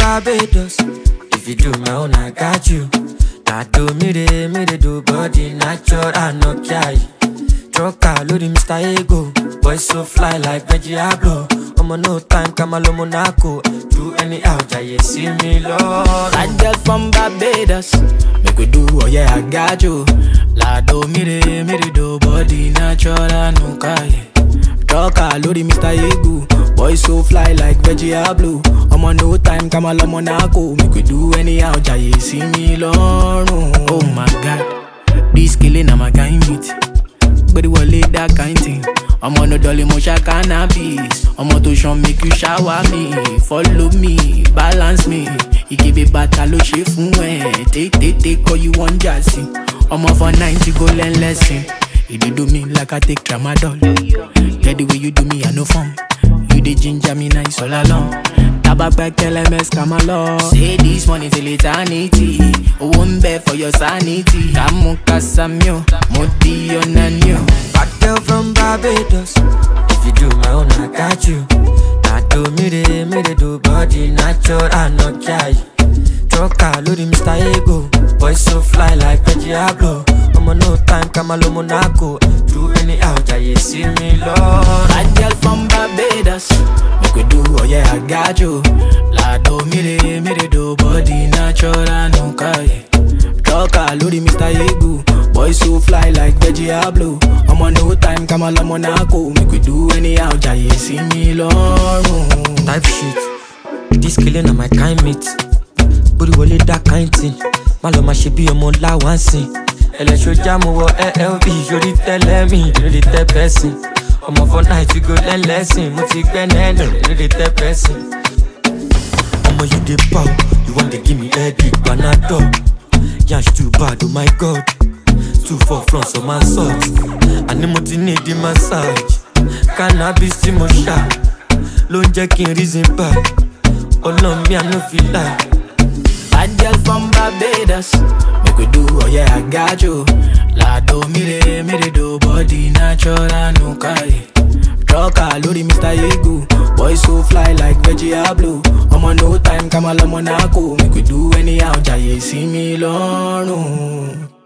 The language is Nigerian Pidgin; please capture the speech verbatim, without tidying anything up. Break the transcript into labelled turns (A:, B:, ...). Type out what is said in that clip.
A: Barbados. If you do my own, I got you. That do me de, me de do body natural, no care. Trucker, load Mister Ego. Boy so fly like Veggiablo. I'm on no time, Kamalo Monaco. Do any out, I see me, Lord.
B: That girl from Barbados. Make we do, oh yeah, I got you. La do me de, me de do body natural, no care. Trucker, load Mister Ego. Boy so fly like Veggiablo. I'm on no time, Kamalo Monaco. Make we do anyhow, Jay, see me, Lord. Oh my God, this killing I'm a kind meet. But it will lead that kind thing. I'm on a dolly motion cannabis. I'm on to show make you shower me. Follow me, balance me. You give it back a low shape from when. Take, take, take, all you want jassy. I'm off for ninety go learn lesson. You do me like I take tramadol. Get the way you do me, I no fun. You the ginger me nice all along. Tabak back L M S come along. Say this money till eternity. Oh, one bed for your sanity. Kamu kasamyo, moti onanyo.
A: Bad girl from Barbados. If you do my own, I got you. That do me de, me de do body natural, no care. Trucker, load Mister Ego. Boy so fly like Veggiablo. I'm on no time, Kamalo Monaco. Do any out, I see me, Lord.
B: Bad girl from Barbados. Make we do, oh yeah, I got you. La do me de, me de do body natural, no care. Trucker, load Mister Ego. Boy so fly like Veggiablo. I'm on no time, Kamalo Monaco. Make we do anyhow, Jay, see me, Lord.
A: Type shit. This killing on my kind meat. Booty wole that kind thing. Malo ma she be a mon la one sing. Ele show jam wo L L B. Jodi tell me, you know the type person. Omo for night we go learn lesson. Mo ti gbe nenu, you know the type person. Omo you dey pow, you want to give me headache, Panadol. Yansh too bad, oh my God. Too far from some my socks. I need mo ti need the massage. Cannabis ti mo sha. Lo nje kin reason back. Oh no, me I no feel like.
B: Bad girl from Barbados. Make we do, oh yeah, I got you. La do me de, me de do body natural, no care. Trucker, load Mister Ego. Boy so fly like Veggiablo. I'm on no time, Kamalo Monaco. Make we do anyhow, Jay, see me, Lord.